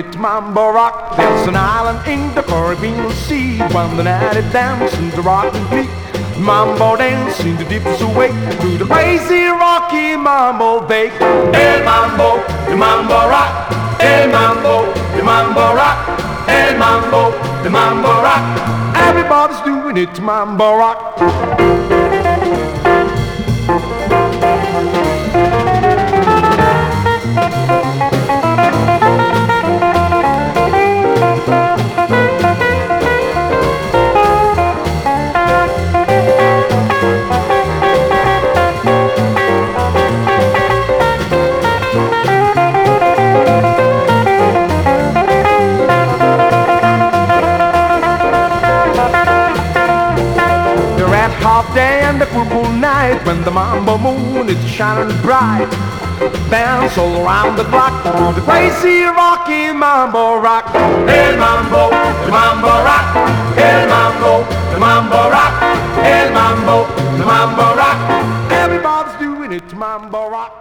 it mambo rock. There's an island in the Caribbean Sea, when the native dancing the rock and beat. Mambo dancing the deepest away to the crazy rocky mambo they. El mambo, the mambo rock. El mambo, the mambo rock. El mambo, the mambo rock. Everybody's doing it, mambo rock. Half day and the cool night, when the mambo moon is shining bright, dance all around the clock to the crazy rocky mambo rock. El mambo, the mambo rock. El mambo, the mambo rock. El mambo, the mambo rock. Everybody's doing it, mambo rock.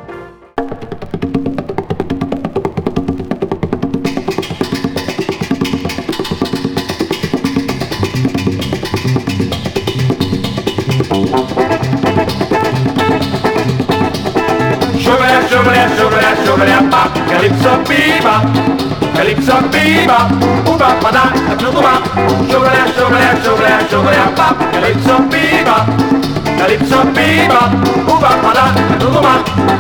Shubba-da-shubba-da-shubba-da-shubba-da-bop, calypso bebop, calypso bebop, ooh-bop-ba-da-a-doo-bop. Shubba-da-shubba-da-shubba-da-shubba-da-bop, calypso bebop, calypso bebop, ooh-bop-ba-da-a-doo-bop.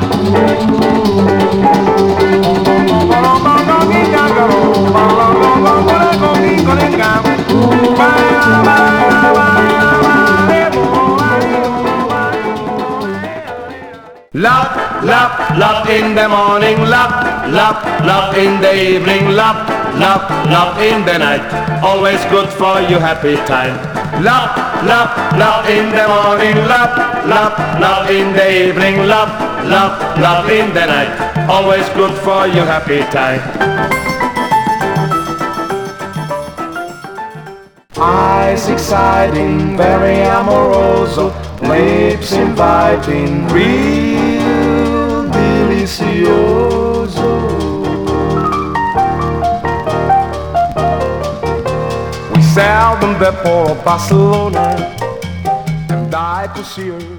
Love, love, love in the morning, love, love, love in the evening, love, love, love in the night, always good for your happy time. Love, love, love in the morning, love, love, love in the evening, love, love, love in the night, always good for your happy time. Eyes exciting, very amoroso, lips inviting, real delicioso. We sailed on the port of Barcelona and died to see her